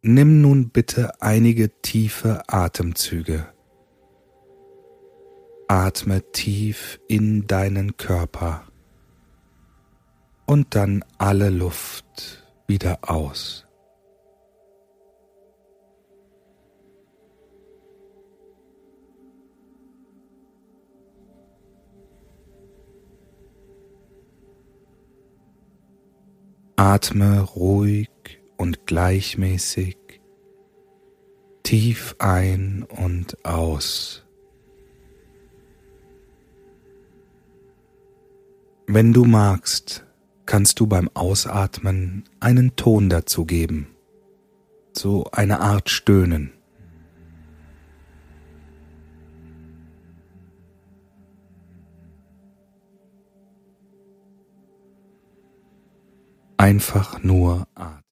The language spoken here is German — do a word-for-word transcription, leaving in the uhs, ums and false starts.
Nimm nun bitte einige tiefe Atemzüge. Atme tief in deinen Körper und dann alle Luft wieder aus. Atme ruhig und gleichmäßig tief ein und aus. Wenn du magst, kannst du beim Ausatmen einen Ton dazu geben, so eine Art Stöhnen. Einfach nur atmen.